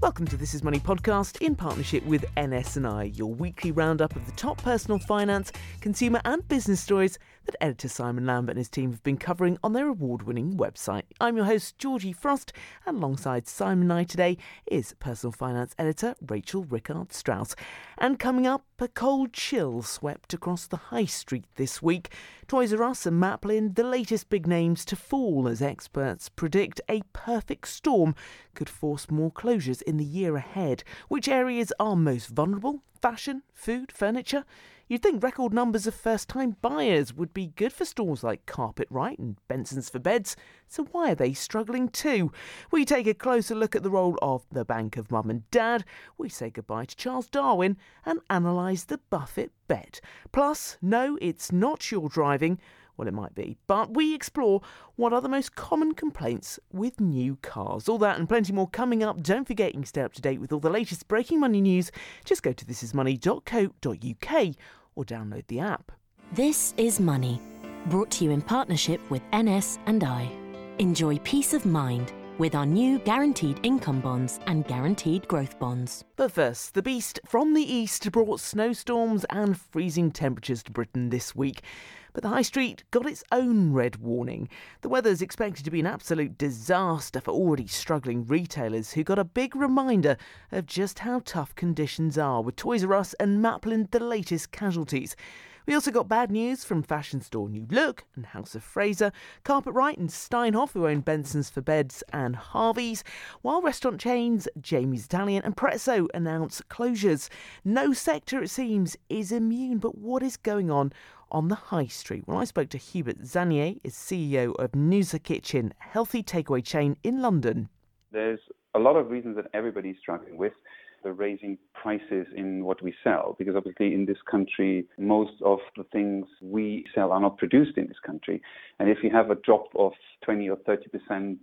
Welcome to This Is Money podcast in partnership with NS&I, your weekly roundup of the top personal finance, consumer and business stories that editor Simon Lambert and his team have been covering on their award-winning website. I'm your host, Georgie Frost, and alongside Simon and I today is personal finance editor Rachel Rickard-Strauss. And coming up, a cold chill swept across the high street this week. Toys R Us and Maplin, the latest big names to fall as experts predict a perfect storm could force more closures in the year ahead. Which areas are most vulnerable? Fashion, food, furniture? You'd think record numbers of first-time buyers would be good for stores like Carpetright and Benson's for Beds, so why are they struggling too? We take a closer look at the role of the Bank of Mum and Dad, we say goodbye to Charles Darwin and analyse the Buffett bet. Plus, no, it's not your driving. Well, it might be, but we explore what are the most common complaints with new cars. All that and plenty more coming up. Don't forget you can stay up to date with all the latest breaking money news. Just go to thisismoney.co.uk or download the app. This is Money, brought to you in partnership with NS&I. Enjoy peace of mind with our new guaranteed income bonds and guaranteed growth bonds. But first, the beast from the east brought snowstorms and freezing temperatures to Britain this week. But the high street got its own red warning. The weather's expected to be an absolute disaster for already struggling retailers who got a big reminder of just how tough conditions are, with Toys R Us and Maplin the latest casualties. We also got bad news from fashion store New Look and House of Fraser, Carpetright and Steinhoff, who own Benson's for Beds and Harvey's, while restaurant chains Jamie's Italian and Prezzo announce closures. No sector, it seems, is immune, but what is going on the high street? Well, I spoke to Hubert Zanier, is CEO of Noosa Kitchen, healthy takeaway chain in London. There's a lot of reasons that everybody's struggling with. The raising prices in what we sell, because obviously in this country, most of the things we sell are not produced in this country. And if you have a drop of 20 or 30%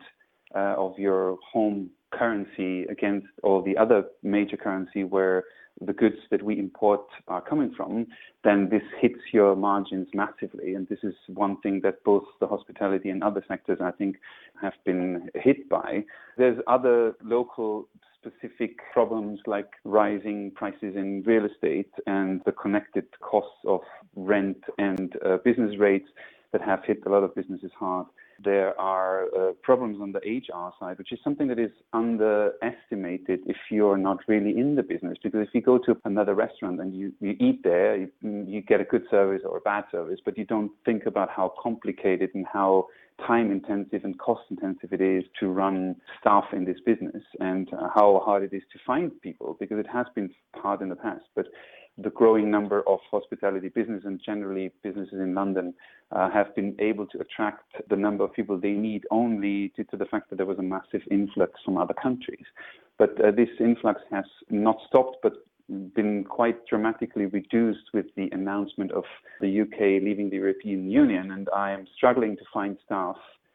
of your home currency against all the other major currency where the goods that we import are coming from, then this hits your margins massively. And this is one thing that both the hospitality and other sectors, I think, have been hit by. There's other local specific problems like rising prices in real estate and the connected costs of rent and business rates that have hit a lot of businesses hard. There are problems on the HR side, which is something that is underestimated if you're not really in the business. Because if you go to another restaurant and you eat there, you get a good service or a bad service, but you don't think about how complicated and how time-intensive and cost-intensive it is to run staff in this business and how hard it is to find people, because it has been hard in the past. But the growing number of hospitality business and generally businesses in London have been able to attract the number of people they need only due to the fact that there was a massive influx from other countries. But this influx has not stopped, but been quite dramatically reduced with the announcement of the UK leaving the European Union. And I am struggling to find staff.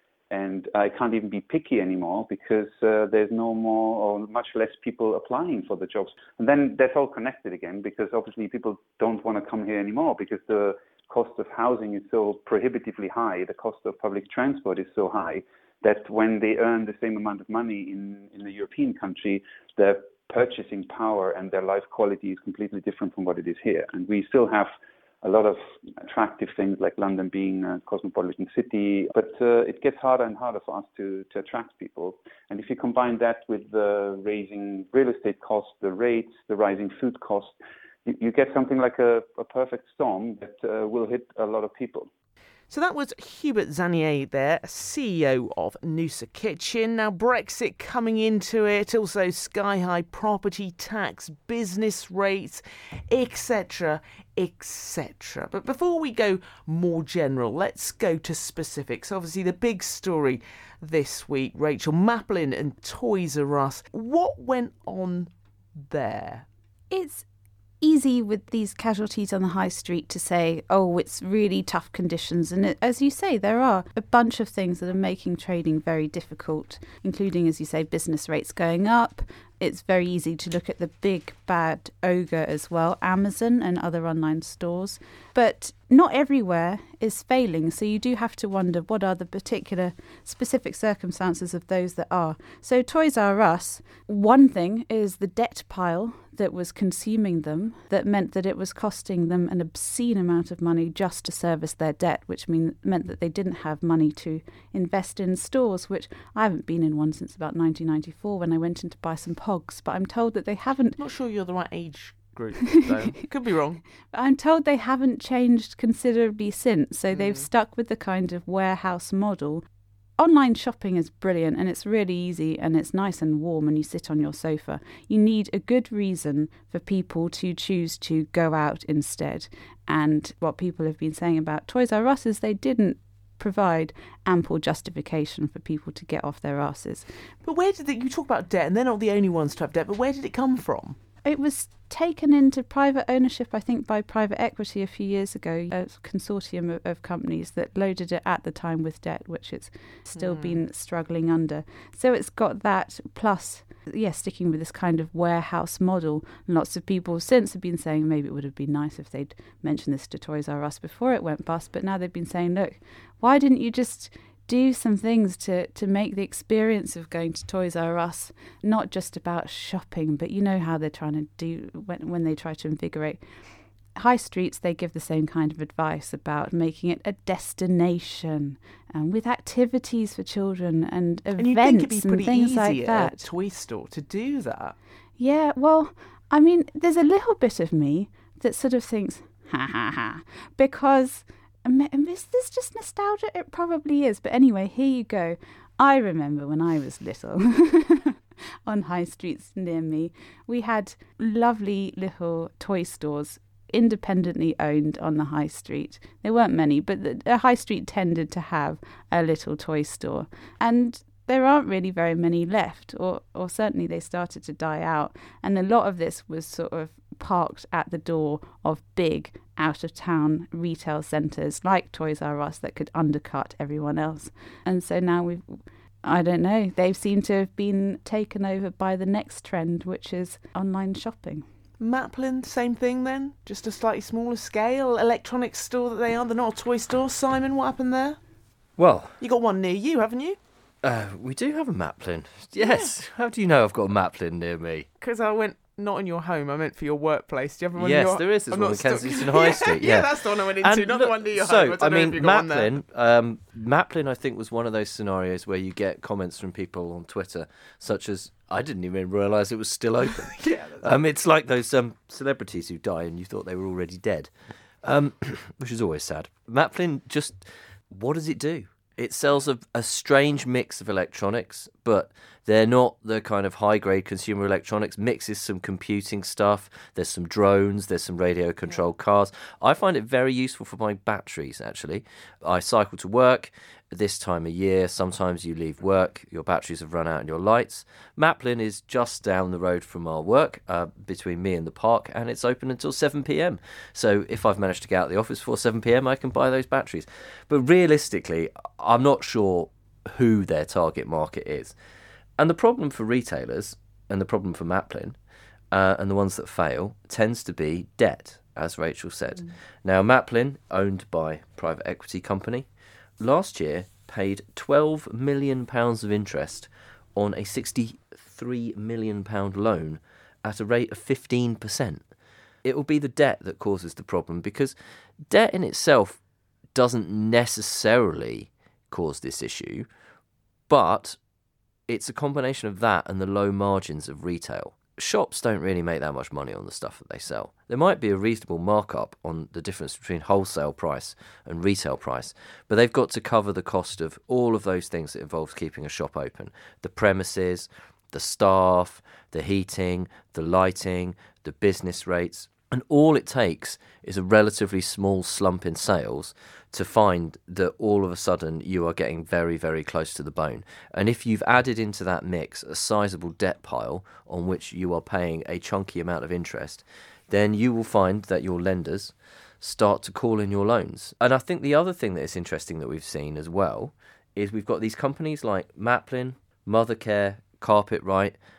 And I can't even be picky anymore because there's no more or much less people applying for the jobs. And then that's all connected again, because obviously people don't want to come here anymore because the cost of housing is so prohibitively high, the cost of public transport is so high that when they earn the same amount of money in the European country, their purchasing power and their life quality is completely different from what it is here. And we still have a lot of attractive things like London being a cosmopolitan city, but it gets harder and harder for us to attract people. And if you combine that with the raising real estate costs, the rates, the rising food costs, you get something like a perfect storm that will hit a lot of people. So that was Hubert Zanier there, CEO of Noosa Kitchen. Now Brexit coming into it, also sky-high property tax, business rates, etc., etc. But before we go more general, let's go to specifics. Obviously the big story this week, Rachel, Maplin and Toys R Us. What went on there? It's easy with these casualties on the high street to say, oh, it's really tough conditions. And as you say, there are a bunch of things that are making trading very difficult, including, as you say, business rates going up, it's very easy to look at the big bad ogre as well, Amazon and other online stores. But not everywhere is failing, so you do have to wonder what are the particular specific circumstances of those that are. So Toys R Us, one thing is the debt pile that was consuming them, that meant that it was costing them an obscene amount of money just to service their debt, which meant that they didn't have money to invest in stores, which I haven't been in one since about 1994 when I went in to buy some Pogs, but I'm told that they haven't... Not sure you're the right age group, though. Could be wrong. I'm told they haven't changed considerably since, so they've stuck with the kind of warehouse model. Online shopping is brilliant and it's really easy and it's nice and warm and you sit on your sofa. You need a good reason for people to choose to go out instead. And what people have been saying about Toys R Us is they didn't provide ample justification for people to get off their asses. But where did you talk about debt, and they're not the only ones to have debt, but where did it come from? It was taken into private ownership, I think, by private equity a few years ago, a consortium of companies that loaded it at the time with debt, which it's still been struggling under. So it's got that plus, sticking with this kind of warehouse model. Lots of people since have been saying maybe it would have been nice if they'd mentioned this to Toys R Us before it went bust, but now they've been saying, look, why didn't you just do some things to make the experience of going to Toys R Us not just about shopping, but you know how they're trying to do when they try to invigorate high streets. They give the same kind of advice about making it a destination and with activities for children and events and you think it'd be and pretty things easy like that. at a toy store to do that. Yeah, well, I mean, there's a little bit of me that sort of thinks, ha ha ha, because... And is this just nostalgia? It probably is. But anyway, here you go. I remember when I was little on high streets near me, we had lovely little toy stores independently owned on the high street. There weren't many, but the high street tended to have a little toy store. And there aren't really very many left, or certainly they started to die out. And a lot of this was sort of parked at the door of big out-of-town retail centres like Toys R Us that could undercut everyone else. And so now I don't know, they've seemed to have been taken over by the next trend, which is online shopping. Maplin, same thing then? Just a slightly smaller scale electronics store that they are? They're not a toy store. Simon, what happened there? Well... You got one near you, haven't you? We do have a Maplin. Yes. Yeah. How do you know I've got a Maplin near me? Because I went... Not in your home, I meant for your workplace. Do you have one? Yes, there is. There's one in Kensington High Street. Yeah, that's the one I went into, not the one near your home. I mean, Maplin, I think, was one of those scenarios where you get comments from people on Twitter, such as, I didn't even realise it was still open. It's like those celebrities who die and you thought they were already dead, which is always sad. Maplin, just, what does it do? It sells a strange mix of electronics, but they're not the kind of high-grade consumer electronics. Mixes some computing stuff. There's some drones. There's some radio-controlled cars. I find it very useful for my batteries, actually. I cycle to work this time of year. Sometimes you leave work, your batteries have run out and your lights. Maplin is just down the road from our work, between me and the park, and it's open until 7 p.m. So if I've managed to get out of the office before 7 p.m, I can buy those batteries. But realistically, I'm not sure who their target market is. And the problem for retailers, and the problem for Maplin, and the ones that fail, tends to be debt, as Rachel said. Now, Maplin, owned by private equity company, last year paid £12 million of interest on a £63 million loan at a rate of 15%. It will be the debt that causes the problem, because debt in itself doesn't necessarily cause this issue, but it's a combination of that and the low margins of retail. Shops don't really make that much money on the stuff that they sell. There might be a reasonable markup on the difference between wholesale price and retail price, but they've got to cover the cost of all of those things that involves keeping a shop open. The premises, the staff, the heating, the lighting, the business rates. And all it takes is a relatively small slump in sales to find that all of a sudden you are getting very, very close to the bone. And if you've added into that mix a sizable debt pile on which you are paying a chunky amount of interest, then you will find that your lenders start to call in your loans. And I think the other thing that is interesting that we've seen as well is we've got these companies like Maplin, Mothercare, Carpetright,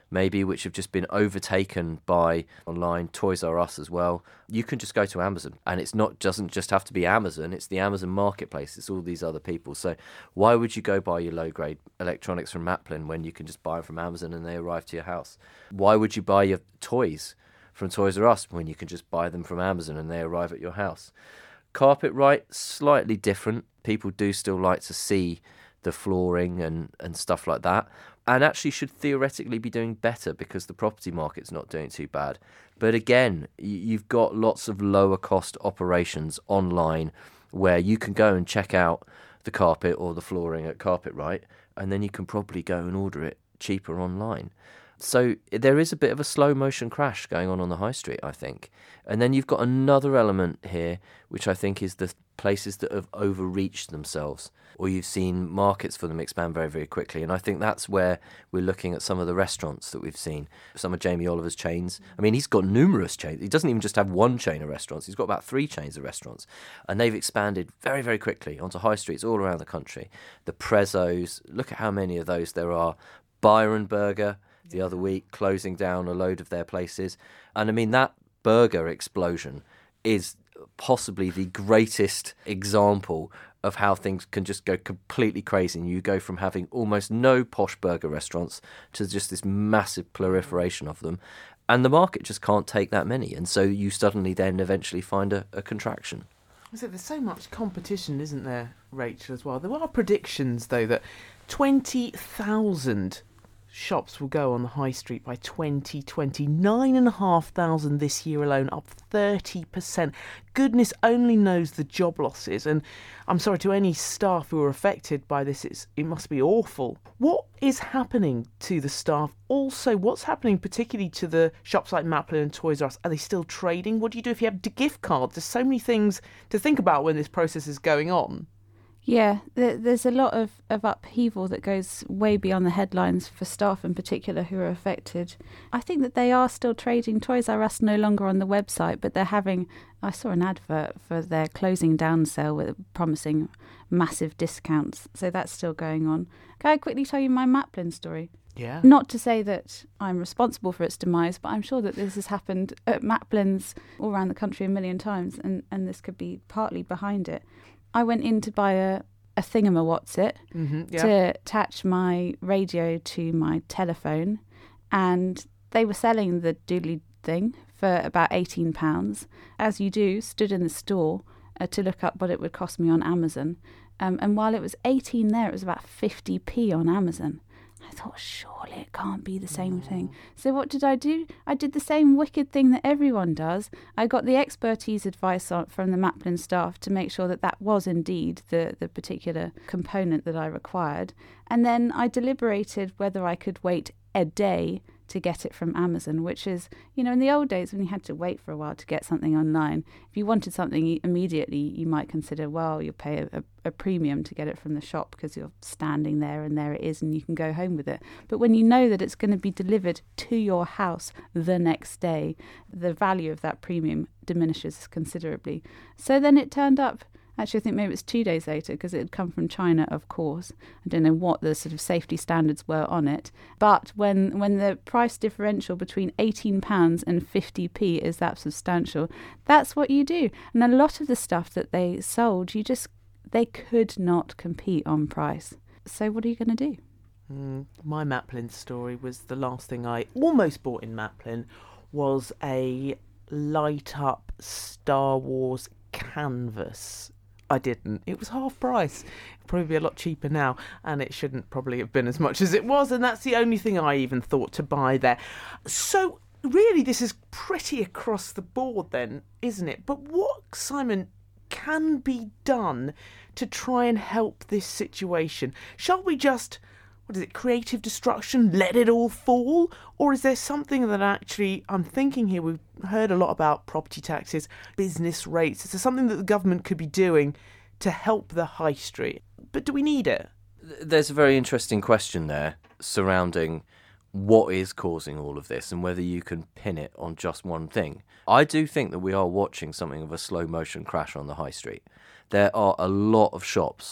maybe, which have just been overtaken by online Toys R Us as well. You can just go to Amazon, and doesn't just have to be Amazon, it's the Amazon marketplace, it's all these other people. So why would you go buy your low-grade electronics from Maplin when you can just buy them from Amazon and they arrive to your house? Why would you buy your toys from Toys R Us when you can just buy them from Amazon and they arrive at your house? Carpetright, slightly different. People do still like to see the flooring and stuff like that, and actually should theoretically be doing better because the property market's not doing too bad. But again, you've got lots of lower cost operations online where you can go and check out the carpet or the flooring at Carpetright, and then you can probably go and order it cheaper online. So there is a bit of a slow motion crash going on the high street, I think. And then you've got another element here, which I think is the places that have overreached themselves, or you've seen markets for them expand very, very quickly. And I think that's where we're looking at some of the restaurants that we've seen, some of Jamie Oliver's chains. I mean, he's got numerous chains. He doesn't even just have one chain of restaurants. He's got about 3 chains of restaurants. And they've expanded very, very quickly onto high streets all around the country. The Prezzo's, look at how many of those there are. Byron Burger, the other week, closing down a load of their places. And I mean, that burger explosion is possibly the greatest example of how things can just go completely crazy. And you go from having almost no posh burger restaurants to just this massive proliferation of them. And the market just can't take that many. And so you suddenly then eventually find a contraction. So there's so much competition, isn't there, Rachel, as well? There are predictions, though, that 20,000 shops will go on the high street by 2020. 9,500 this year alone, up 30%. Goodness only knows the job losses. And I'm sorry to any staff who are affected by this. It must be awful. What is happening to the staff? Also, what's happening particularly to the shops like Maplin and Toys R Us? Are they still trading? What do you do if you have gift cards? There's so many things to think about when this process is going on. Yeah, there's a lot of upheaval that goes way beyond the headlines for staff in particular who are affected. I think that they are still trading. Toys R Us no longer on the website, but they're having... I saw an advert for their closing down sale with promising massive discounts. So that's still going on. Can I quickly tell you my Maplin story? Yeah. Not to say that I'm responsible for its demise, but I'm sure that this has happened at Maplins all around the country a million times, and this could be partly behind it. I went in to buy a thingamawatsit to attach my radio to my telephone, and they were selling the doodly thing for about £18. As you do, stood in the store to look up what it would cost me on Amazon. And while it was 18 there, it was about 50p on Amazon. I thought, surely it can't be the same thing. So what did I do? I did the same wicked thing that everyone does. I got the expertise advice from the Maplin staff to make sure that that was indeed the particular component that I required. And then I deliberated whether I could wait a day to get it from Amazon, which is, in the old days when you had to wait for a while to get something online, if you wanted something immediately, you might consider, well, you'll pay a premium to get it from the shop because you're standing there and there it is and you can go home with it. But when you know that it's going to be delivered to your house the next day, the value of that premium diminishes considerably. So then it turned up. Actually, I think maybe it was 2 days later because it had come from China, of course. I don't know what the sort of safety standards were on it. But when the price differential between £18 and 50p is that substantial, that's what you do. And a lot of the stuff that they sold, they could not compete on price. So what are you going to do? My Maplin story was the last thing I almost bought in Maplin was a light-up Star Wars canvas. I didn't. It was half price. It'd probably be a lot cheaper now, and it shouldn't probably have been as much as it was, and that's the only thing I even thought to buy there. So, really, this is pretty across the board then, isn't it? But what, Simon, can be done to try and help this situation? Shall we just... creative destruction, let it all fall? Or is there something that actually, I'm thinking here, we've heard a lot about property taxes, business rates. Is there something that the government could be doing to help the high street? But do we need it? There's a very interesting question there surrounding what is causing all of this and whether you can pin it on just one thing. I do think that we are watching something of a slow motion crash on the high street. There are a lot of shops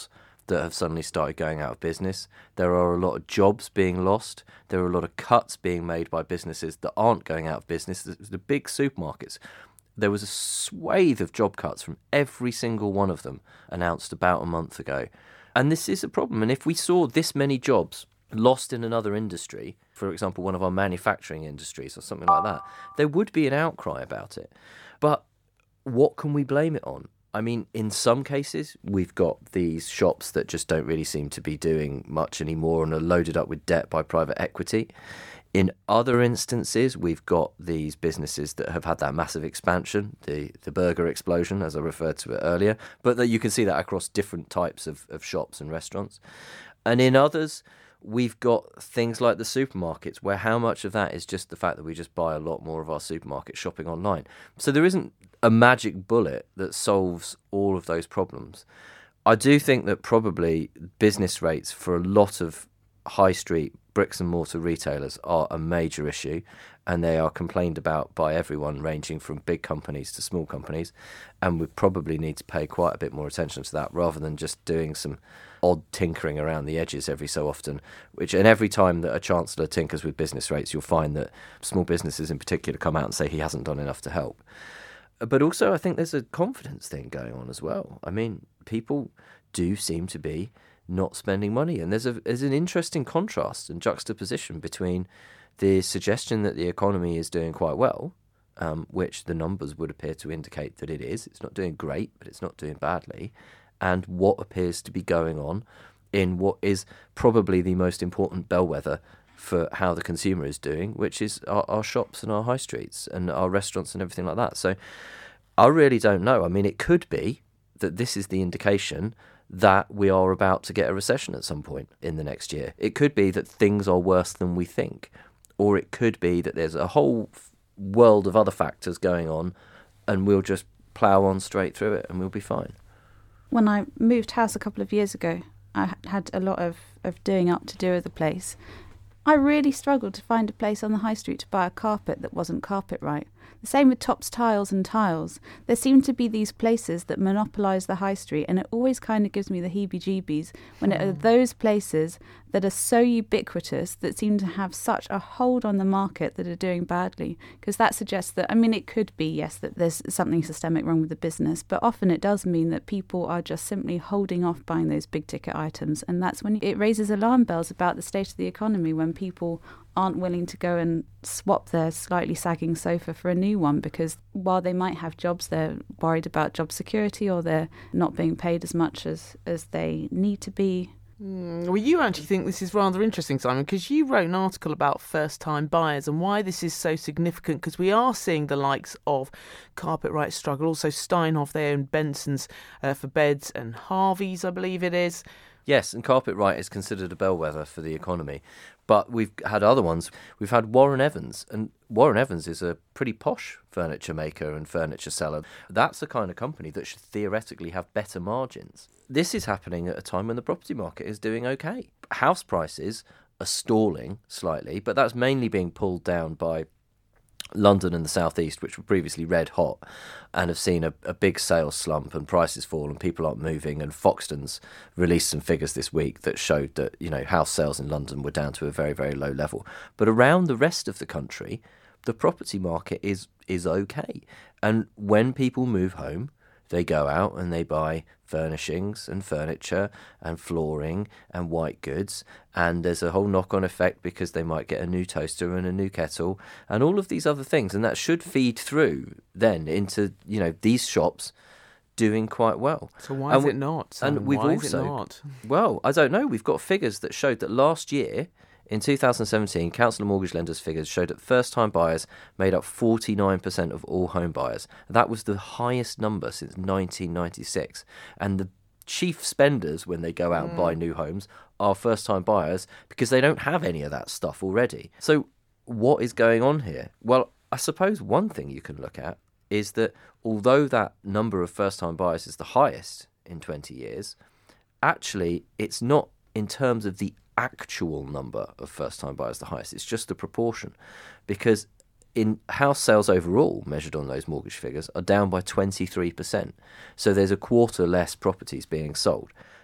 that have suddenly started going out of business. There are a lot of jobs being lost. There are a lot of cuts being made by businesses that aren't going out of business. The big supermarkets, there was a swathe of job cuts from every single one of them announced about a month ago. And this is a problem. And if we saw this many jobs lost in another industry, for example, one of our manufacturing industries or something like that, there would be an outcry about it. But what can we blame it on? I mean, in some cases, we've got these shops that just don't really seem to be doing much anymore and are loaded up with debt by private equity. In other instances, we've got these businesses that have had that massive expansion, the burger explosion, as I referred to it earlier, but that you can see that across different types of shops and restaurants. And in others, we've got things like the supermarkets, where how much of that is just the fact that we just buy a lot more of our supermarket shopping online. So there isn't a magic bullet that solves all of those problems. I do think that probably business rates for a lot of high street bricks and mortar retailers are a major issue, and they are complained about by everyone, ranging from big companies to small companies, and we probably need to pay quite a bit more attention to that rather than just doing some odd tinkering around the edges every so often, and every time that a chancellor tinkers with business rates, you'll find that small businesses in particular come out and say he hasn't done enough to help. But also I think there's a confidence thing going on as well. I mean, people do seem to be not spending money, and there's an interesting contrast and juxtaposition between the suggestion that the economy is doing quite well, which the numbers would appear to indicate that it is. It's not doing great, but it's not doing badly, and what appears to be going on in what is probably the most important bellwether for how the consumer is doing, which is our shops and our high streets and our restaurants and everything like that. So I really don't know. I mean, it could be that this is the indication that we are about to get a recession at some point in the next year. It could be that things are worse than we think, or it could be that there's a whole world of other factors going on and we'll just plough on straight through it and we'll be fine. When I moved house a couple of years ago, I had a lot of doing up to do with the place. I really struggled to find a place on the high street to buy a carpet that wasn't Carpetright. The same with Tops Tiles and Tiles. There seem to be these places that monopolise the high street, and it always kind of gives me the heebie-jeebies when it are those places that are so ubiquitous that seem to have such a hold on the market that are doing badly. Because that suggests that, I mean, it could be, yes, that there's something systemic wrong with the business, but often it does mean that people are just simply holding off buying those big-ticket items, and that's when it raises alarm bells about the state of the economy, when people aren't willing to go and swap their slightly sagging sofa for a new one, because while they might have jobs, they're worried about job security, or they're not being paid as much as they need to be. Well, you actually think this is rather interesting, Simon, because you wrote an article about first-time buyers and why this is so significant, because we are seeing the likes of Carpetright struggle, also Steinhoff there and Benson's for beds, and Harvey's, I believe it is. Yes, and Carpetright is considered a bellwether for the economy. But we've had other ones. We've had Warren Evans, and Warren Evans is a pretty posh furniture maker and furniture seller. That's the kind of company that should theoretically have better margins. This is happening at a time when the property market is doing okay. House prices are stalling slightly, but that's mainly being pulled down by London and the southeast, which were previously red hot and have seen a big sales slump and prices fall and people aren't moving. And Foxtons released some figures this week that showed that, you know, house sales in London were down to a very, very low level. But around the rest of the country, the property market is okay. And when people move home, they go out and they buy furnishings and furniture and flooring and white goods, and there's a whole knock-on effect because they might get a new toaster and a new kettle and all of these other things, and that should feed through then into, you know, these shops doing quite well. So why is it not? And we've why also, is it not? Well, I don't know. We've got figures that showed that last year, in 2017, Council of Mortgage Lenders figures showed that first-time buyers made up 49% of all home buyers. That was the highest number since 1996. And the chief spenders when they go out and buy new homes are first-time buyers because they don't have any of that stuff already. So what is going on here? Well, I suppose one thing you can look at is that although that number of first-time buyers is the highest in 20 years, actually it's not in terms of the actual number of first-time buyers the highest. It's just the proportion, because in house sales overall, measured on those mortgage figures, are down by 23%. So there's a quarter less properties being sold.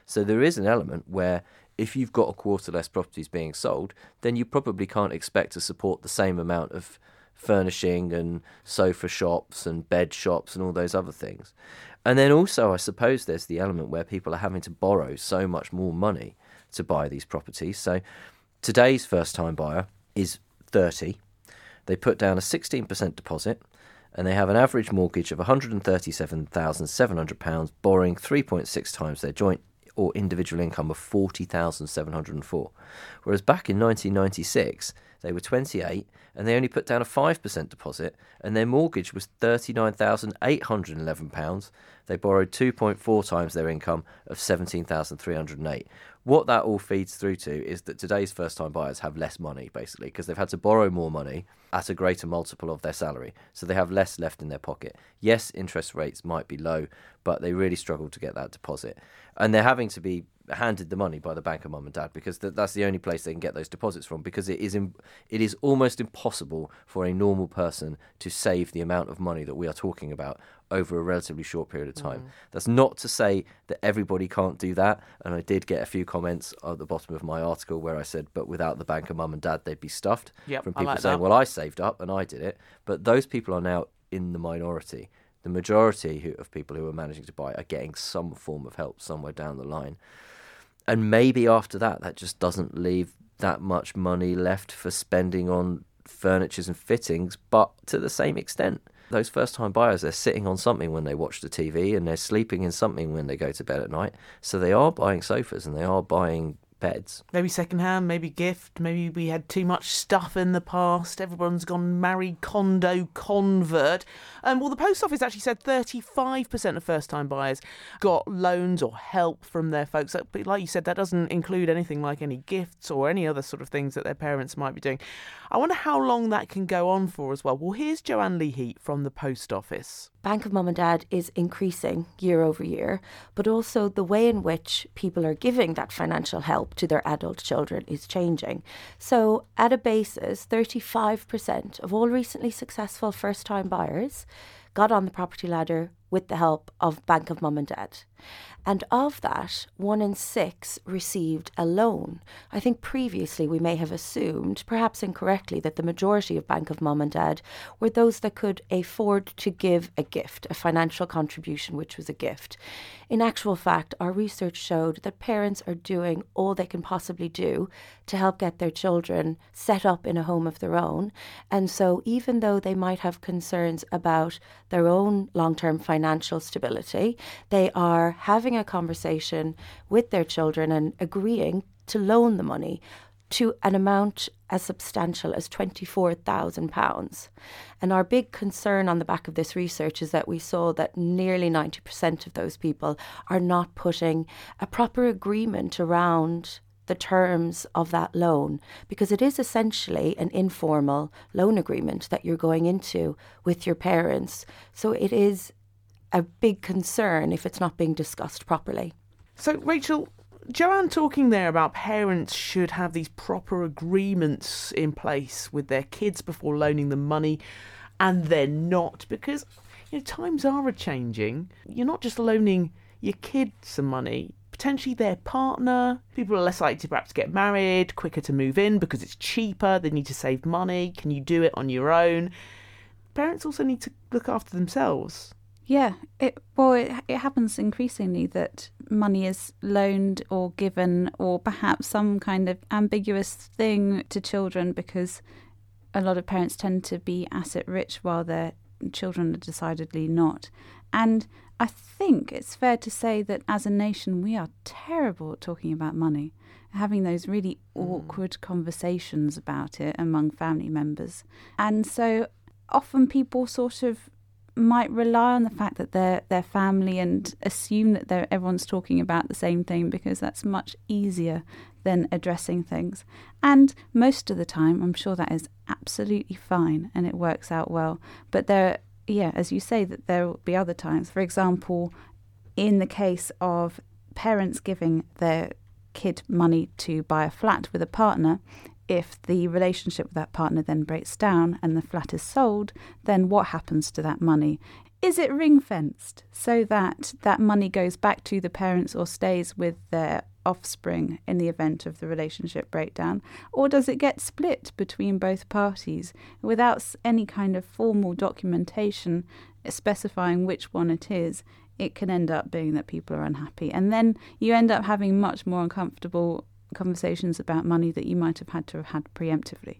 So there is an element where if you've got a quarter less properties being sold, then you probably can't expect to support the same amount of furnishing and sofa shops and bed shops and all those other things. And then also, I suppose there's the element where people are having to borrow so much more money to buy these properties. So today's first-time buyer is 30. They put down a 16% deposit, and they have an average mortgage of £137,700, borrowing 3.6 times their joint or individual income of £40,704. Whereas back in 1996, they were 28, and they only put down a 5% deposit, and their mortgage was £39,811. They borrowed 2.4 times their income of £17,308. What that all feeds through to is that today's first-time buyers have less money, basically, because they've had to borrow more money at a greater multiple of their salary. So they have less left in their pocket. Yes, interest rates might be low, but they really struggle to get that deposit. And they're having to be handed the money by the bank of mum and dad, because that's the only place they can get those deposits from, because it is almost impossible for a normal person to save the amount of money that we are talking about over a relatively short period of time. That's not to say that everybody can't do that, and I did get a few comments at the bottom of my article where I said, but without the bank of mum and dad they'd be stuffed, from people saying, well, I saved up and I did it. But those people are now in the minority. The majority of people who are managing to buy are getting some form of help somewhere down the line. And maybe after that just doesn't leave that much money left for spending on furnitures and fittings, but to the same extent. Those first-time buyers, they're sitting on something when they watch the TV, and they're sleeping in something when they go to bed at night. So they are buying sofas and they are buying beds. Maybe second-hand, maybe gift, maybe we had too much stuff in the past. Everyone's gone married, condo, convert. Well, the Post Office actually said 35% of first-time buyers got loans or help from their folks. But like you said, that doesn't include anything like any gifts or any other sort of things that their parents might be doing. I wonder how long that can go on for as well. Well, here's Joanne Leahy from the Post Office. Bank of Mum and Dad is increasing year over year, but also the way in which people are giving that financial help to their adult children is changing. So at a basis, 35% of all recently successful first-time buyers got on the property ladder with the help of Bank of Mum and Dad. And of that, 1 in 6 received a loan. I think previously we may have assumed, perhaps incorrectly, that the majority of Bank of Mum and Dad were those that could afford to give a gift, a financial contribution, which was a gift. In actual fact, our research showed that parents are doing all they can possibly do to help get their children set up in a home of their own. And so even though they might have concerns about their own long-term financial stability, they are having a conversation with their children and agreeing to loan the money to an amount as substantial as £24,000. And our big concern on the back of this research is that we saw that nearly 90% of those people are not putting a proper agreement around the terms of that loan, because it is essentially an informal loan agreement that you're going into with your parents. So it is a big concern if it's not being discussed properly. So, Rachel, Joanne talking there about parents should have these proper agreements in place with their kids before loaning them money, and they're not, because times are a-changing. You're not just loaning your kids some money, potentially their partner. People are less likely to perhaps get married, quicker to move in because it's cheaper, they need to save money. Can you do it on your own? Parents also need to look after themselves. Yeah, it happens increasingly that money is loaned or given, or perhaps some kind of ambiguous thing to children, because a lot of parents tend to be asset rich while their children are decidedly not. And I think it's fair to say that as a nation we are terrible at talking about money, having those really awkward conversations about it among family members. And so often people sort of might rely on the fact that they're family and assume that everyone's talking about the same thing, because that's much easier than addressing things. And most of the time, I'm sure that is absolutely fine and it works out well. But as you say, that there will be other times. For example, in the case of parents giving their kid money to buy a flat with a partner, if the relationship with that partner then breaks down and the flat is sold, then what happens to that money? Is it ring-fenced so that that money goes back to the parents or stays with their offspring in the event of the relationship breakdown? Or does it get split between both parties without any kind of formal documentation specifying which one it is? It can end up being that people are unhappy. And then you end up having much more uncomfortable conversations about money that you might have had preemptively.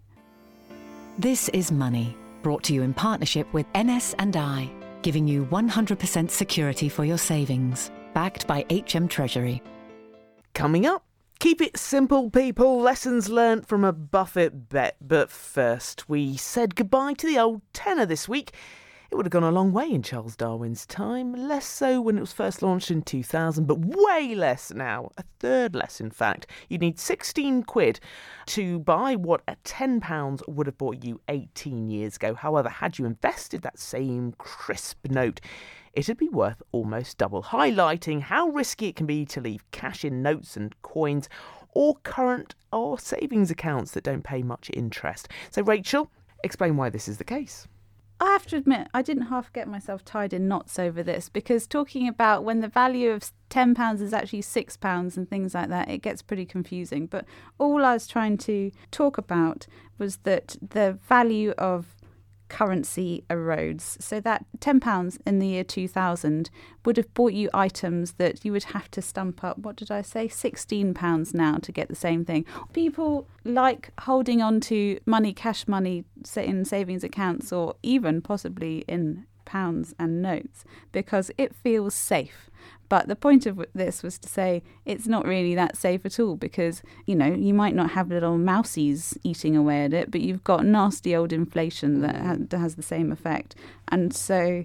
This is Money, brought to you in partnership with NS&I, giving you 100% security for your savings, backed by HM Treasury. Coming up, keep it simple, people. Lessons learnt from a Buffett bet. But first, we said goodbye to the old tenner this week. It would have gone a long way in Charles Darwin's time, less so when it was first launched in 2000, but way less now, a third less in fact. You'd need 16 quid to buy what a £10 would have bought you 18 years ago. However, had you invested that same crisp note, it'd be worth almost double, highlighting how risky it can be to leave cash in notes and coins or current or savings accounts that don't pay much interest. So Rachel, explain why this is the case. I have to admit, I didn't half get myself tied in knots over this, because talking about when the value of £10 is actually £6 and things like that, it gets pretty confusing. But all I was trying to talk about was that the value of currency erodes. So that £10 in the year 2000 would have bought you items that you would have to stump up, what did I say, £16 now to get the same thing. People like holding on to money, cash money, in savings accounts or even possibly in pounds and notes because it feels safe. But the point of this was to say it's not really that safe at all because, you know, you might not have little mousies eating away at it, but you've got nasty old inflation that has the same effect. And so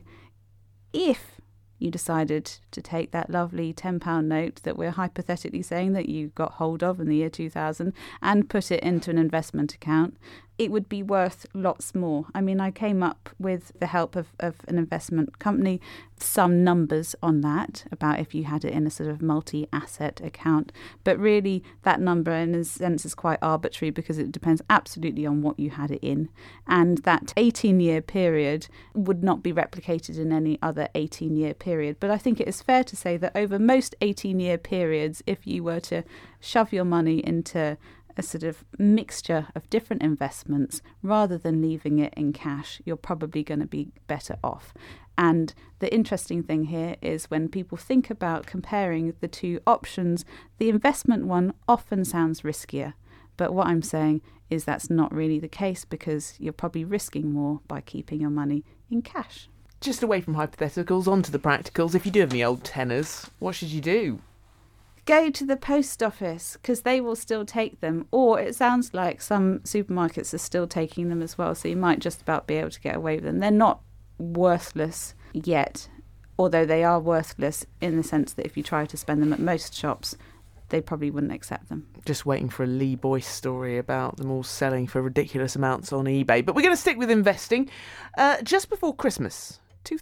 if you decided to take that lovely £10 note that we're hypothetically saying that you got hold of in the year 2000 and put it into an investment account, it would be worth lots more. I mean, I came up with the help of an investment company, some numbers on that about if you had it in a sort of multi-asset account. But really, that number in a sense is quite arbitrary because it depends absolutely on what you had it in. And that 18-year period would not be replicated in any other 18-year period. But I think it is fair to say that over most 18-year periods, if you were to shove your money into a sort of mixture of different investments rather than leaving it in cash, you're probably going to be better off. And the interesting thing here is when people think about comparing the two options, the investment one often sounds riskier. But what I'm saying is that's not really the case because you're probably risking more by keeping your money in cash. Just away from hypotheticals, onto the practicals. If you do have any old tenors, what should you do? Go to the post office because they will still take them, or it sounds like some supermarkets are still taking them as well, so you might just about be able to get away with them. They're not worthless yet, although they are worthless in the sense that if you try to spend them at most shops, they probably wouldn't accept them. Just waiting for a Lee Boyce story about them all selling for ridiculous amounts on eBay. But we're going to stick with investing. Just before Christmas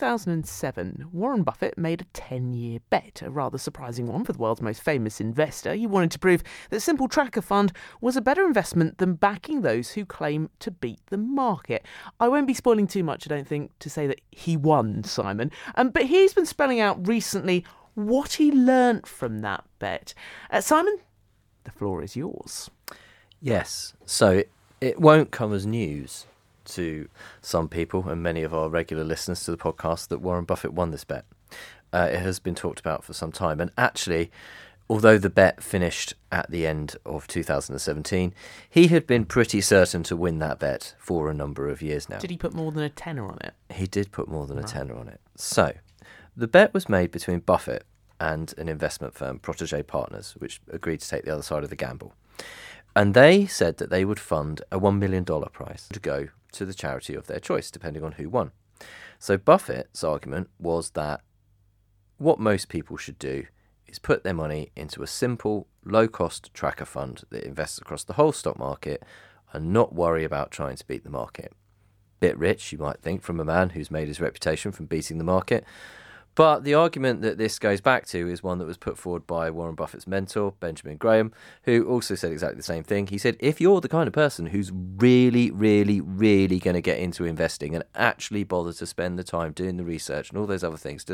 2007, Warren Buffett made a 10-year bet, a rather surprising one for the world's most famous investor. He wanted to prove that Simple Tracker Fund was a better investment than backing those who claim to beat the market. I won't be spoiling too much, I don't think, to say that he won, Simon. But he's been spelling out recently what he learnt from that bet. Simon, the floor is yours. Yes, so it won't come as news to some people and many of our regular listeners to the podcast that Warren Buffett won this bet. It has been talked about for some time. And actually, although the bet finished at the end of 2017, he had been pretty certain to win that bet for a number of years now. Did he put more than a tenner on it? He did put more than a tenner on it. So, the bet was made between Buffett and an investment firm, Protégé Partners, which agreed to take the other side of the gamble. And they said that they would fund a $1 million prize to go to the charity of their choice, depending on who won. So Buffett's argument was that what most people should do is put their money into a simple, low-cost tracker fund that invests across the whole stock market and not worry about trying to beat the market. Bit rich, you might think, from a man who's made his reputation from beating the market, But the argument that this goes back to is one that was put forward by Warren Buffett's mentor, Benjamin Graham, who also said exactly the same thing. He said, if you're the kind of person who's really, really, really going to get into investing and actually bother to spend the time doing the research and all those other things,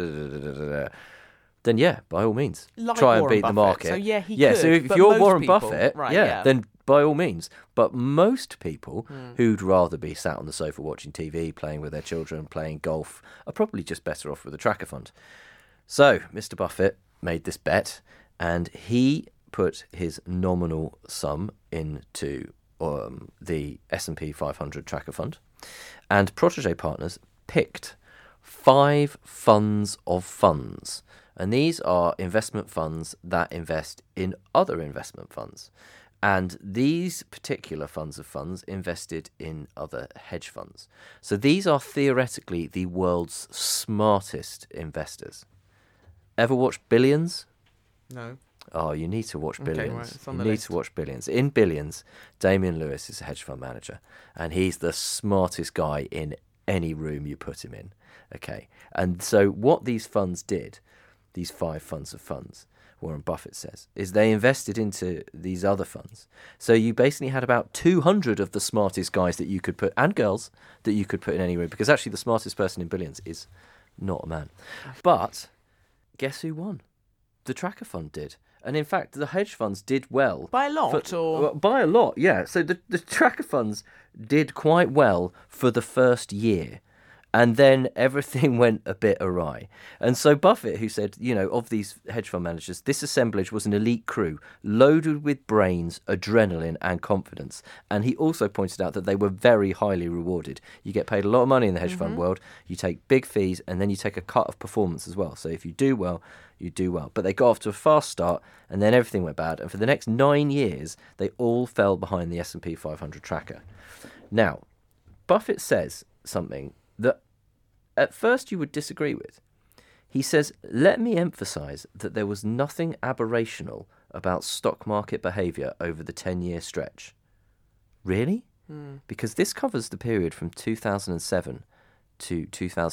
then by all means, try and beat the market. So he could. So if you're Warren Buffett, then by all means. But most people who'd rather be sat on the sofa watching TV, playing with their children, playing golf, are probably just better off with a tracker fund. So Mr. Buffett made this bet, and he put his nominal sum into the S&P 500 tracker fund, and Protégé Partners picked 5 funds of funds. And these are investment funds that invest in other investment funds. And these particular funds of funds invested in other hedge funds. So these are theoretically the world's smartest investors. Ever watch Billions? No. Oh, you need to watch Billions. Right, it's on you the need list. to watch Billions. In Billions, Damian Lewis is a hedge fund manager. And he's the smartest guy in any room you put him in. Okay. And so what these funds did, these 5 funds of funds, Warren Buffett says, is they invested into these other funds. So you basically had about 200 of the smartest guys that you could put, and girls, that you could put in any room, because actually the smartest person in Billions is not a man. But guess who won? The tracker fund did. And in fact, the hedge funds did well. By a lot? Or By a lot, yeah. So the tracker funds did quite well for the first year. And then everything went a bit awry. And so Buffett, who said, of these hedge fund managers, this assemblage was an elite crew, loaded with brains, adrenaline, and confidence. And he also pointed out that they were very highly rewarded. You get paid a lot of money in the hedge fund world, you take big fees, and then you take a cut of performance as well. So if you do well, you do well. But they got off to a fast start, and then everything went bad. And for the next 9 years, they all fell behind the S&P 500 tracker. Now, Buffett says something that at first you would disagree with. He says, let me emphasize that there was nothing aberrational about stock market behavior over the 10-year stretch. Really? Because this covers the period from 2007 to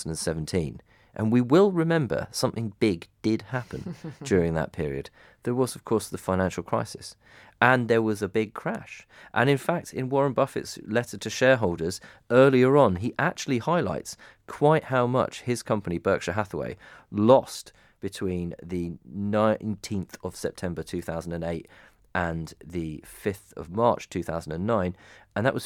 2017. And we will remember something big did happen during that period. There was, of course, the financial crisis. And there was a big crash. And in fact, in Warren Buffett's letter to shareholders earlier on, he actually highlights quite how much his company, Berkshire Hathaway, lost between the 19th of September 2008 and the 5th of March 2009. And that was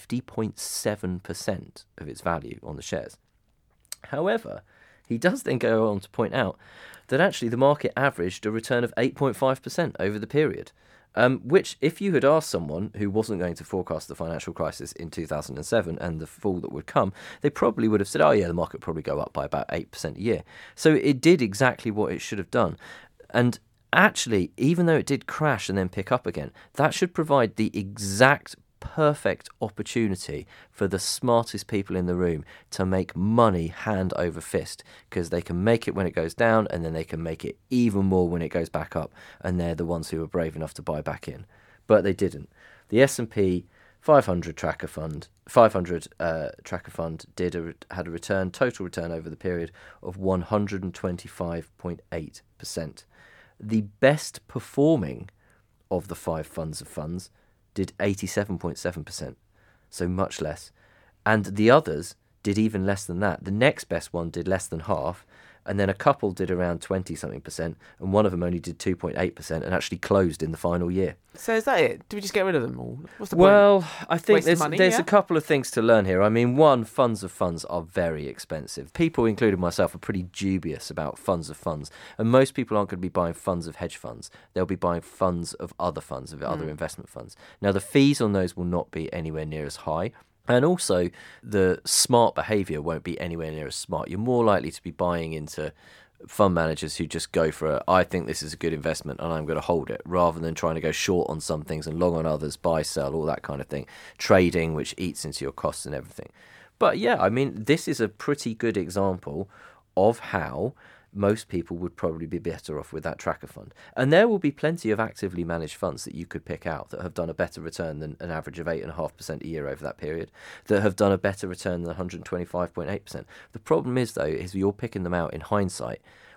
50.7% of its value on the shares. However, he does then go on to point out that actually the market averaged a return of 8.5% over the period, which if you had asked someone who wasn't going to forecast the financial crisis in 2007 and the fall that would come, they probably would have said, oh yeah, the market would probably go up by about 8% a year. So it did exactly what it should have done. And actually, even though it did crash and then pick up again, that should provide the exact perfect opportunity for the smartest people in the room to make money hand over fist, because they can make it when it goes down and then they can make it even more when it goes back up, and they're the ones who are brave enough to buy back in. But they didn't. The S&P 500 tracker fund had a total return over the period of 125.8%. The best performing of the 5 funds of funds did 87.7%, so much less. And the others did even less than that. The next best one did less than half, and then a couple did around 20-something%, and one of them only did 2.8% and actually closed in the final year. So is that it? Do we just get rid of them all? What's the Well, point? I think Waste money, there's yeah? a couple of things to learn here. I mean, one, funds of funds are very expensive. People, including myself, are pretty dubious about funds of funds. And most people aren't going to be buying funds of hedge funds. They'll be buying funds of other funds, of other investment funds. Now, the fees on those will not be anywhere near as high. And also, the smart behaviour won't be anywhere near as smart. You're more likely to be buying into fund managers who just go for I think this is a good investment and I'm going to hold it, rather than trying to go short on some things and long on others, buy, sell, all that kind of thing. Trading, which eats into your costs and everything. But yeah, I mean, this is a pretty good example of how most people would probably be better off with that tracker fund. And there will be plenty of actively managed funds that you could pick out that have done a better return than an average of 8.5% a year over that period, that have done a better return than 125.8%. The problem is, though, is you're picking them out in hindsight.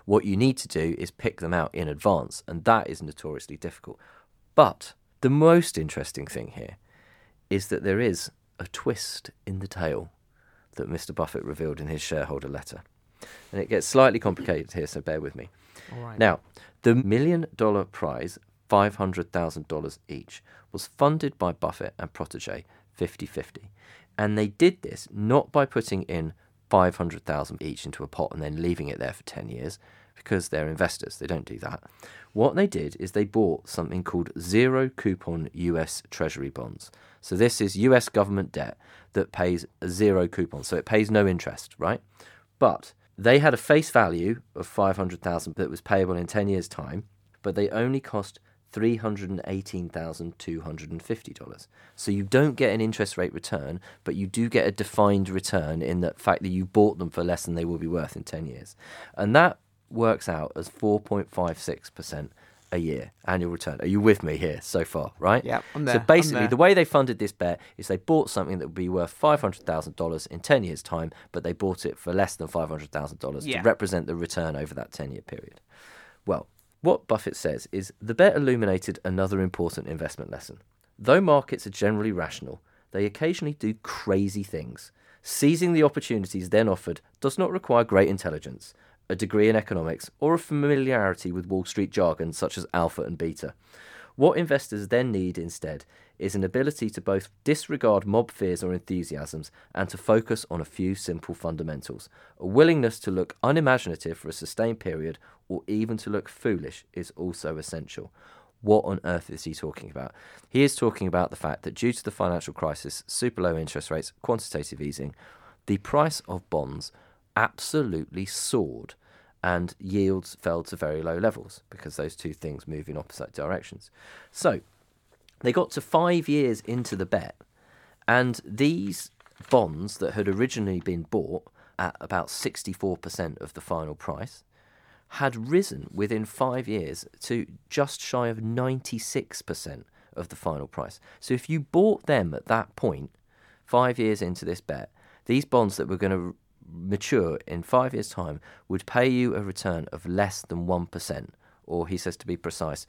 What you need to do is pick them out in advance, and that is notoriously difficult. But the most interesting thing here is that there is a twist in the tale that Mr. Buffett revealed in his shareholder letter. And it gets slightly complicated here, so bear with me. All right. Now, the $1 million prize, $500,000 each, was funded by Buffett and Protégé 50-50. And they did this not by putting in $500,000 each into a pot and then leaving it there for 10 years, because they're investors. They don't do that. What they did is they bought something called zero coupon US Treasury bonds. So this is US government debt that pays a zero coupon. So it pays no interest, right? But they had a face value of $500,000 that was payable in 10 years' time, but they only cost $318,250. So you don't get an interest rate return, but you do get a defined return in the fact that you bought them for less than they will be worth in 10 years. And that works out as 4.56% a year annual return. Are you with me here so far, right? Yeah, I'm there. So basically, the way they funded this bet is they bought something that would be worth $500,000 in 10 years' time, but they bought it for less than $500,000 to represent the return over that 10-year period. Well, what Buffett says is the bet illuminated another important investment lesson. Though markets are generally rational, they occasionally do crazy things. Seizing the opportunities then offered does not require great intelligence, a degree in economics, or a familiarity with Wall Street jargon such as alpha and beta. What investors then need instead is an ability to both disregard mob fears or enthusiasms and to focus on a few simple fundamentals. A willingness to look unimaginative for a sustained period or even to look foolish is also essential. What on earth is he talking about? He is talking about the fact that due to the financial crisis, super low interest rates, quantitative easing, the price of bonds absolutely soared and yields fell to very low levels because those two things move in opposite directions. So they got to 5 years into the bet, and these bonds that had originally been bought at about 64% of the final price had risen within 5 years to just shy of 96% of the final price. So if you bought them at that point, 5 years into this bet, these bonds that were going to mature in 5 years' time would pay you a return of less than 1%, or he says to be precise,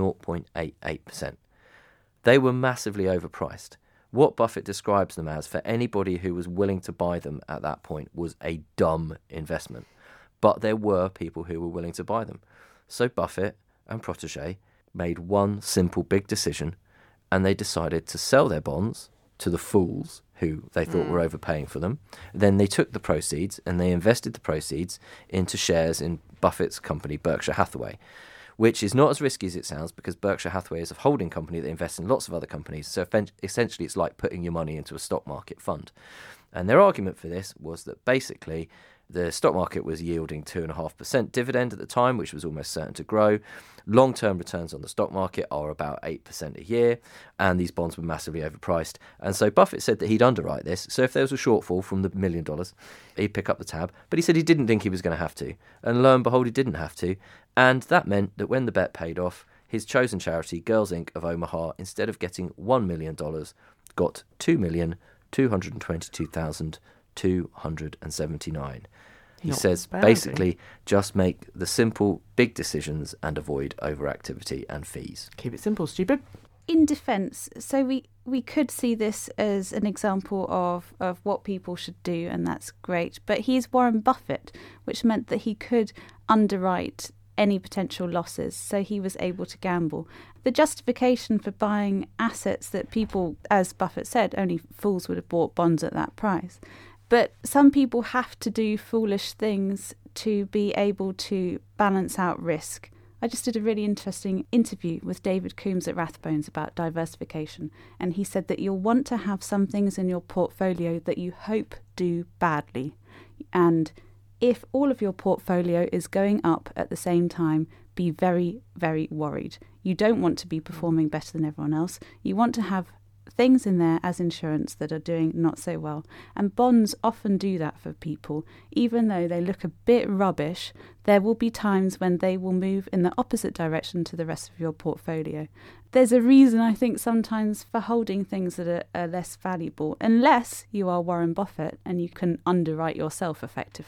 0.88%. They were massively overpriced. What Buffett describes them as, for anybody who was willing to buy them at that point, was a dumb investment. But there were people who were willing to buy them. So Buffett and Protégé made one simple big decision, and they decided to sell their bonds to the fools who they thought were overpaying for them. Then they took the proceeds and they invested the proceeds into shares in Buffett's company, Berkshire Hathaway, which is not as risky as it sounds because Berkshire Hathaway is a holding company that invests in lots of other companies. So essentially it's like putting your money into a stock market fund. And their argument for this was that basically the stock market was yielding 2.5% dividend at the time, which was almost certain to grow. Long-term returns on the stock market are about 8% a year, and these bonds were massively overpriced. And so Buffett said that he'd underwrite this. So if there was a shortfall from the $1 million, he'd pick up the tab. But he said he didn't think he was going to have to. And lo and behold, he didn't have to. And that meant that when the bet paid off, his chosen charity, Girls Inc. of Omaha, instead of getting $1 million, got $2,222,279. He says, basically, just make the simple, big decisions and avoid overactivity and fees. Keep it simple, stupid. In defence, so we could see this as an example of what people should do, and that's great. But he's Warren Buffett, which meant that he could underwrite any potential losses, so he was able to gamble. The justification for buying assets that people, as Buffett said, only fools would have bought bonds at that price. But some people have to do foolish things to be able to balance out risk. I just did a really interesting interview with David Coombs at Rathbones about diversification, and he said that you'll want to have some things in your portfolio that you hope do badly. And if all of your portfolio is going up at the same time, be very, very worried. You don't want to be performing better than everyone else. You want to have things in there as insurance that are doing not so well. And bonds often do that for people. Even though they look a bit rubbish, there will be times when they will move in the opposite direction to the rest of your portfolio. There's a reason, I think, sometimes for holding things that are less valuable, unless you are Warren Buffett and you can underwrite yourself effectively.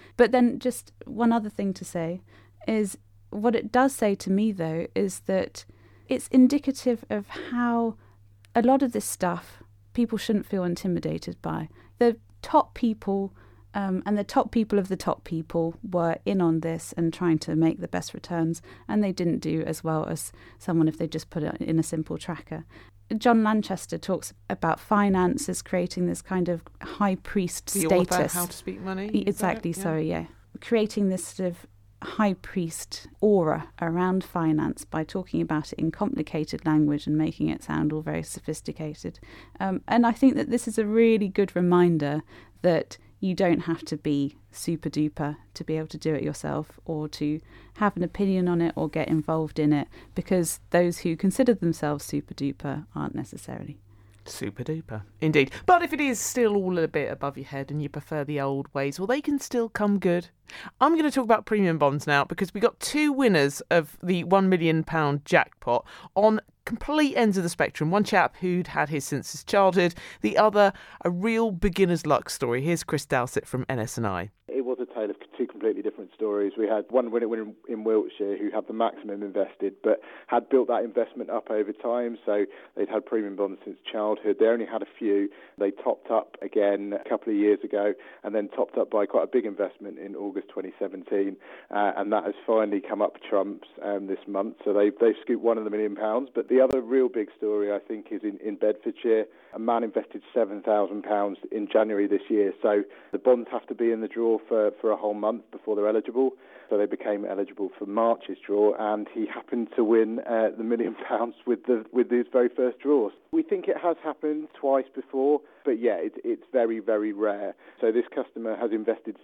But then just one other thing to say is, what it does say to me, though, is that it's indicative of how a lot of this stuff people shouldn't feel intimidated by. The top people and the top people of the top people were in on this and trying to make the best returns, and they didn't do as well as someone if they just put it in a simple tracker. John Lanchester talks about finance as creating this kind of high priest The status. author, How to Speak Money? Exactly, sorry, yeah. Creating this sort of high priest aura around finance by talking about it in complicated language and making it sound all very sophisticated. And I think that this is a really good reminder that you don't have to be super duper to be able to do it yourself or to have an opinion on it or get involved in it, because those who consider themselves super duper aren't necessarily. Super duper. Indeed. But if it is still all a bit above your head and you prefer the old ways, well, they can still come good. I'm going to talk about premium bonds now, because we got two winners of the £1 million jackpot on complete ends of the spectrum. One chap who'd had his since his childhood, the other a real beginner's luck story. Here's Chris Dowsett from NS&I. It was a tale of two completely different stories. We had one winner in Wiltshire who had the maximum invested but had built that investment up over time, so they'd had premium bonds since childhood. They only had a few. They topped up again a couple of years ago and then topped up by quite a big investment in August 2017, and that has finally come up trumps this month, so they've scooped £1 million. But the other real big story, I think, is in Bedfordshire. A man invested £7,000 in January this year, so the bonds have to be in the draw for a whole month before they're eligible. So they became eligible for March's draw, and he happened to win the £1 million with his very first draws. We think it has happened twice before, but yeah, it's very, very rare. So this customer has invested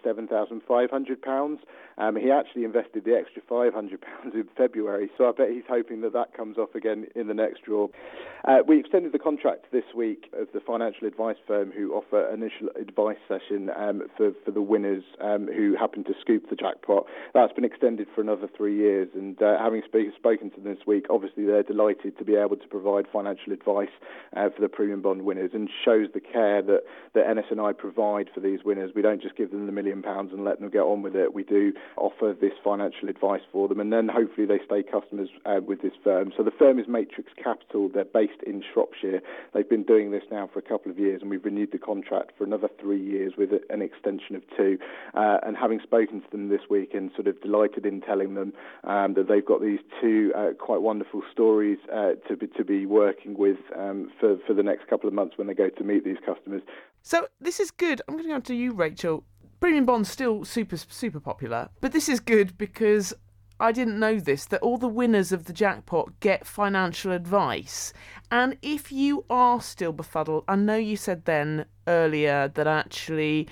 £7,500. He actually invested the extra £500 in February, so I bet he's hoping that comes off again in the next draw. We extended the contract this week of the financial advice firm who offer an initial advice session for the winners who happen to scoop the jackpot. That's been extended for another 3 years, and having spoken to them this week, obviously they're delighted to be able to provide financial advice for the premium bond winners, and shows the care that NS&I provide for these winners. We don't just give them the £1 million and let them get on with it. We do offer this financial advice for them, and then hopefully they stay customers with this firm. So the firm is Matrix Capital. They're based in Shropshire. They've been doing this now for a couple of years, and we've renewed the contract for another 3 years with an extension of 2. And having spoken to them this week and sort of delighted in telling them that they've got these two quite wonderful stories to be working with for the next couple of months when they go to meet these customers. So this is good. I'm going to go on to you, Rachel. Premium bonds still super popular, but this is good because I didn't know this, that all the winners of the jackpot get financial advice. And if you are still befuddled, I know you said then earlier that actually,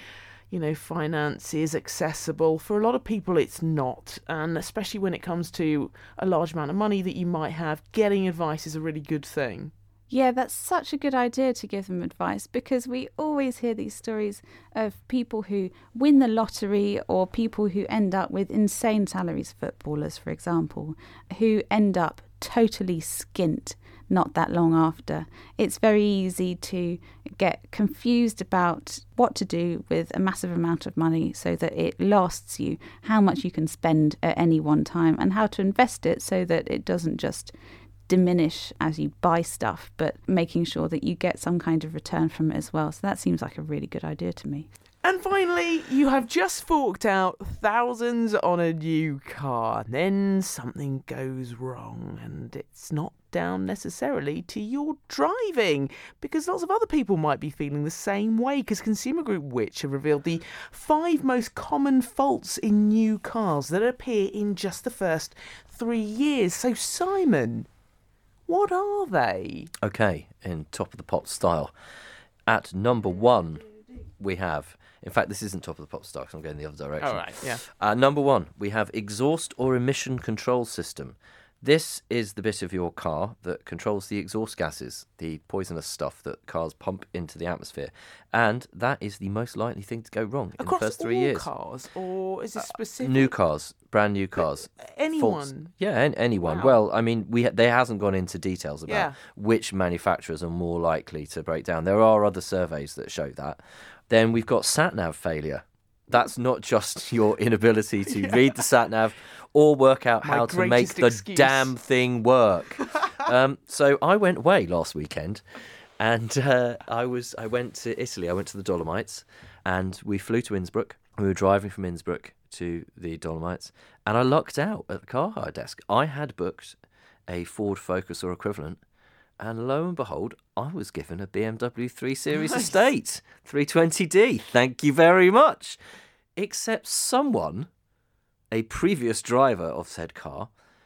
finance is accessible. For a lot of people, it's not. And especially when it comes to a large amount of money that you might have, getting advice is a really good thing. Yeah, that's such a good idea to give them advice, because we always hear these stories of people who win the lottery or people who end up with insane salaries, footballers, for example, who end up totally skint not that long after. It's very easy to get confused about what to do with a massive amount of money so that it lasts you, how much you can spend at any one time, and how to invest it so that it doesn't just diminish as you buy stuff, but making sure that you get some kind of return from it as well. So that seems like a really good idea to me. And finally, you have just forked out thousands on a new car. Then something goes wrong, and it's not down necessarily to your driving, because lots of other people might be feeling the same way, because Consumer Group Which have revealed the 5 most common faults in new cars that appear in just the first 3 years. So Simon, what are they? Okay, in top of the pot style. At number 1, we have... In fact, this isn't top of the pot style because I'm going the other direction. All right, yeah. Number 1, we have exhaust or emission control system. This is the bit of your car that controls the exhaust gases, the poisonous stuff that cars pump into the atmosphere. And that is the most likely thing to go wrong in the first 3 years. Across all cars, or is it specific? New cars, brand new cars. Anyone? Faults. Yeah, anyone. Wow. Well, I mean, they hasn't gone into details about which manufacturers are more likely to break down. There are other surveys that show that. Then we've got sat-nav failure. that's not just your inability to read the sat-nav or work out how to make the damn thing work. So I went away last weekend, and I went to Italy. I went to the Dolomites, and we flew to Innsbruck. We were driving from Innsbruck to the Dolomites, and I lucked out at the car hire desk. I had booked a Ford Focus or equivalent, and lo and behold, I was given a BMW 3 Series Estate 320D. Thank you very much. Except someone, a previous driver of said car,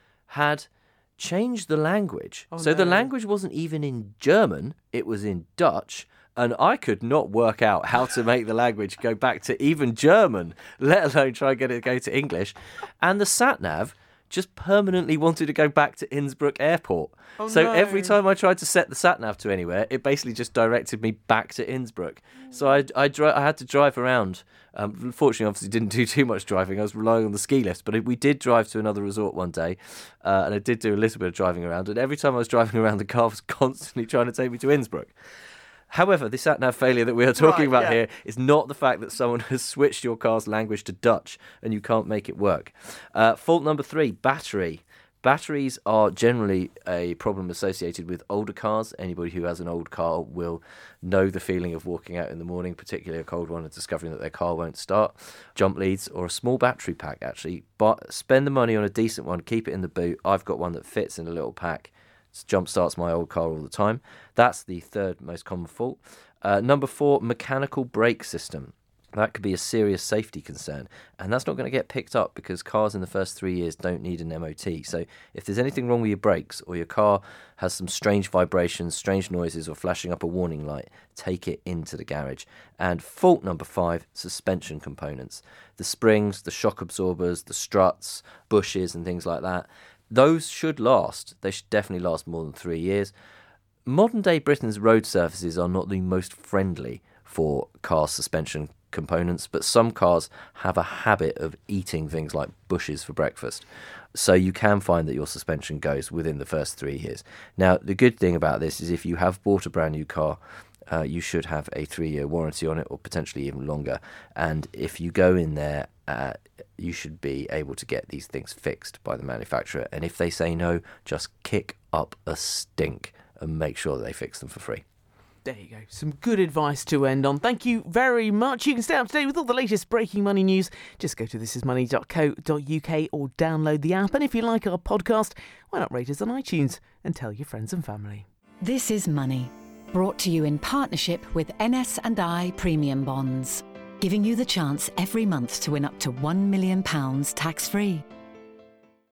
had changed the language. The language wasn't even in German, it was in Dutch, and I could not work out how to make the language go back to even German, let alone try and get it to go to English. And the sat-nav just permanently wanted to go back to Innsbruck Airport. Every time I tried to set the sat-nav to anywhere, it basically just directed me back to Innsbruck. So I had to drive around. Fortunately, obviously, didn't do too much driving. I was relying on the ski lift. But we did drive to another resort one day, and I did do a little bit of driving around. And every time I was driving around, the car was constantly trying to take me to Innsbruck. However, the sat-nav failure that we are talking about here is not the fact that someone has switched your car's language to Dutch and you can't make it work. Fault number 3, battery. Batteries are generally a problem associated with older cars. Anybody who has an old car will know the feeling of walking out in the morning, particularly a cold one, and discovering that their car won't start. Jump leads or a small battery pack, actually. But spend the money on a decent one, keep it in the boot. I've got one that fits in a little pack. Jump starts my old car all the time. That's the third most common fault. Number 4, mechanical brake system. That could be a serious safety concern, and that's not going to get picked up because cars in the first 3 years don't need an MOT. So if there's anything wrong with your brakes or your car has some strange vibrations, strange noises, or flashing up a warning light, take it into the garage. And fault number 5, suspension components. The springs, the shock absorbers, the struts, bushes and things like that. Those should last. They should definitely last more than 3 years. Modern day Britain's road surfaces are not the most friendly for car suspension components, but some cars have a habit of eating things like bushes for breakfast. So you can find that your suspension goes within the first 3 years. Now, the good thing about this is if you have bought a brand new car, you should have a 3-year warranty on it, or potentially even longer. And if you go in there, you should be able to get these things fixed by the manufacturer. And if they say no, just kick up a stink and make sure that they fix them for free. There you go. Some good advice to end on. Thank you very much. You can stay up to date with all the latest breaking money news. Just go to thisismoney.co.uk or download the app. And if you like our podcast, why not rate us on iTunes and tell your friends and family. This is Money, brought to you in partnership with NS&I Premium Bonds, giving you the chance every month to win up to £1 million tax-free.